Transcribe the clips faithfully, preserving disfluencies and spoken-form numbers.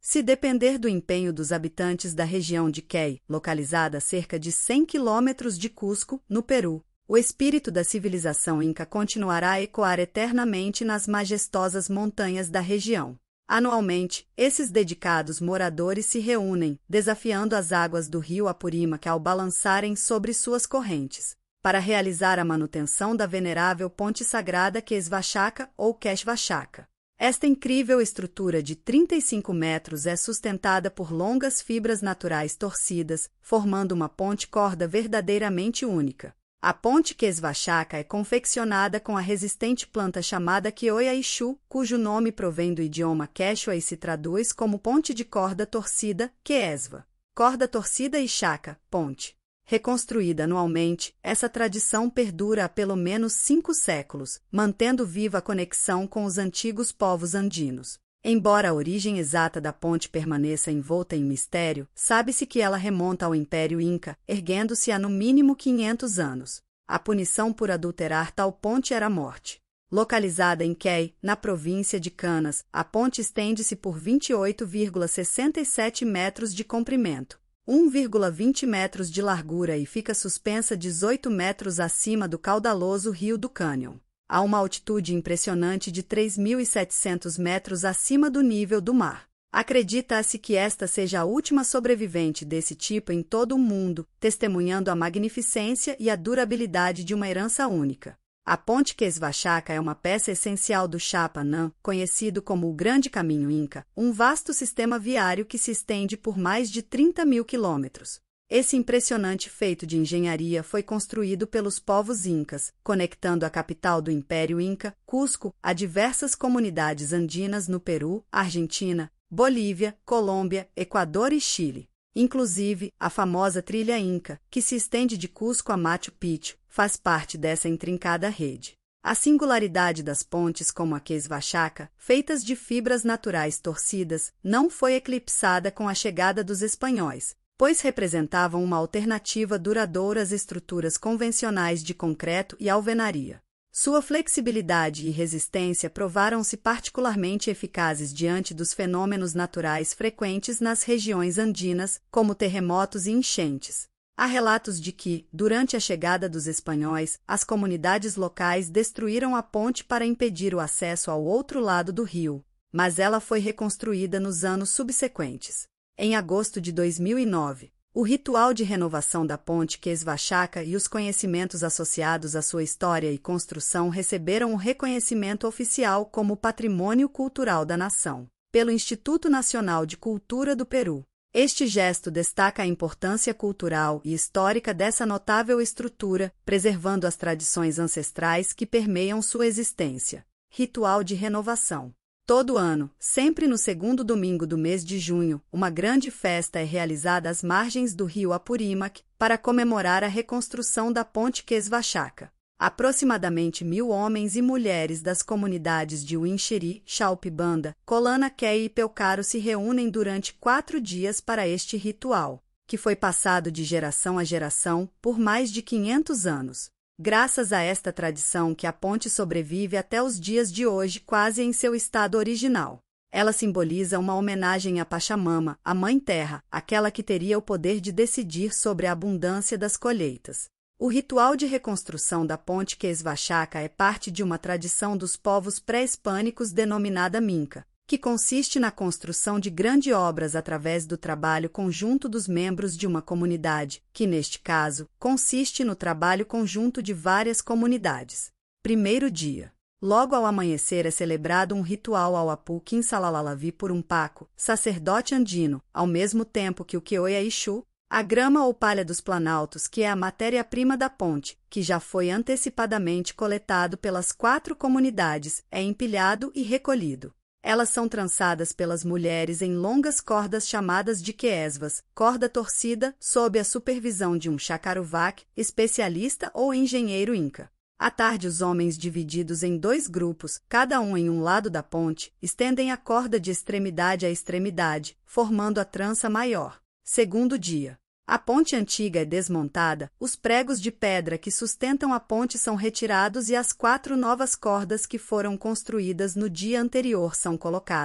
Se depender do empenho dos habitantes da região de Quei, localizada a cerca de cem quilômetros de Cusco, no Peru, o espírito da civilização inca continuará a ecoar eternamente nas majestosas montanhas da região. Anualmente, esses dedicados moradores se reúnem, desafiando as águas do rio Apurímac ao balançarem sobre suas correntes, para realizar a manutenção da venerável ponte sagrada Quesvachaca ou Quechvachaca. Esta incrível estrutura de trinta e cinco metros é sustentada por longas fibras naturais torcidas, formando uma ponte-corda verdadeiramente única. A ponte Quesvachaca é confeccionada com a resistente planta chamada Kioia-Ixu, cujo nome provém do idioma quechua e se traduz como ponte de corda torcida, Quesva. Corda torcida e chaca, ponte. Reconstruída anualmente, essa tradição perdura há pelo menos cinco séculos, mantendo viva a conexão com os antigos povos andinos. Embora a origem exata da ponte permaneça envolta em mistério, sabe-se que ela remonta ao Império Inca, erguendo-se há no mínimo quinhentos anos. A punição por adulterar tal ponte era a morte. Localizada em Quei, na província de Canas, a ponte estende-se por vinte e oito vírgula sessenta e sete metros de comprimento, um vírgula vinte metros de largura e fica suspensa dezoito metros acima do caudaloso rio do Cânion, a uma altitude impressionante de três mil e setecentos metros acima do nível do mar. Acredita-se que esta seja a última sobrevivente desse tipo em todo o mundo, testemunhando a magnificência e a durabilidade de uma herança única. A ponte Quesvachaca é uma peça essencial do Chapanã, conhecido como o Grande Caminho Inca, um vasto sistema viário que se estende por mais de trinta mil quilômetros. Esse impressionante feito de engenharia foi construído pelos povos incas, conectando a capital do Império Inca, Cusco, a diversas comunidades andinas no Peru, Argentina, Bolívia, Colômbia, Equador e Chile. Inclusive, a famosa trilha Inca, que se estende de Cusco a Machu Picchu, faz parte dessa intrincada rede. A singularidade das pontes como a Quesvachaca, feitas de fibras naturais torcidas, não foi eclipsada com a chegada dos espanhóis, pois representavam uma alternativa duradoura às estruturas convencionais de concreto e alvenaria. Sua flexibilidade e resistência provaram-se particularmente eficazes diante dos fenômenos naturais frequentes nas regiões andinas, como terremotos e enchentes. Há relatos de que, durante a chegada dos espanhóis, as comunidades locais destruíram a ponte para impedir o acesso ao outro lado do rio, mas ela foi reconstruída nos anos subsequentes. Em agosto de dois mil e nove, o ritual de renovação da ponte Quesvachaca e os conhecimentos associados à sua história e construção receberam o reconhecimento oficial como Patrimônio Cultural da Nação, pelo Instituto Nacional de Cultura do Peru. Este gesto destaca a importância cultural e histórica dessa notável estrutura, preservando as tradições ancestrais que permeiam sua existência. Ritual de renovação. Todo ano, sempre no segundo domingo do mês de junho, uma grande festa é realizada às margens do rio Apurímac para comemorar a reconstrução da ponte Quesvachaca. Aproximadamente mil homens e mulheres das comunidades de Uinchiri, Chaupibanda, Colana Quei e Peucaro se reúnem durante quatro dias para este ritual, que foi passado de geração a geração por mais de quinhentos anos. Graças a esta tradição que a ponte sobrevive até os dias de hoje quase em seu estado original. Ela simboliza uma homenagem a Pachamama, a Mãe Terra, aquela que teria o poder de decidir sobre a abundância das colheitas. O ritual de reconstrução da ponte Quesvachaca é parte de uma tradição dos povos pré-hispânicos denominada Minca, que consiste na construção de grandes obras através do trabalho conjunto dos membros de uma comunidade, que neste caso, consiste no trabalho conjunto de várias comunidades. Primeiro dia. Logo ao amanhecer é celebrado um ritual ao Apu Quinsalalavi por um Paco, sacerdote andino, ao mesmo tempo que o Kioia-Ixu, a grama ou palha dos planaltos, que é a matéria-prima da ponte, que já foi antecipadamente coletado pelas quatro comunidades, é empilhado e recolhido. Elas são trançadas pelas mulheres em longas cordas chamadas de quesvas, corda torcida, sob a supervisão de um chacaruvac, especialista ou engenheiro inca. À tarde, os homens, divididos em dois grupos, cada um em um lado da ponte, estendem a corda de extremidade a extremidade, formando a trança maior. Segundo dia. A ponte antiga é desmontada, os pregos de pedra que sustentam a ponte são retirados e as quatro novas cordas que foram construídas no dia anterior são colocadas,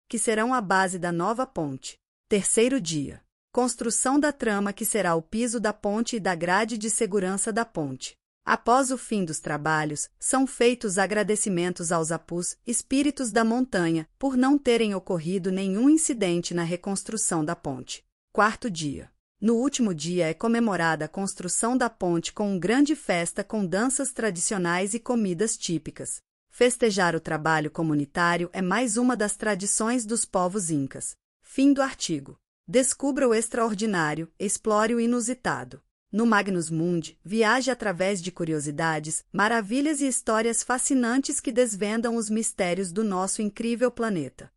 que serão a base da nova ponte. Terceiro dia. Construção da trama que será o piso da ponte e da grade de segurança da ponte. Após o fim dos trabalhos, são feitos agradecimentos aos apus, espíritos da montanha, por não terem ocorrido nenhum incidente na reconstrução da ponte. Quarto dia. No último dia é comemorada a construção da ponte com uma grande festa com danças tradicionais e comidas típicas. Festejar o trabalho comunitário é mais uma das tradições dos povos incas. Fim do artigo. Descubra o extraordinário, explore o inusitado. No Magnus Mundi, viaje através de curiosidades, maravilhas e histórias fascinantes que desvendam os mistérios do nosso incrível planeta.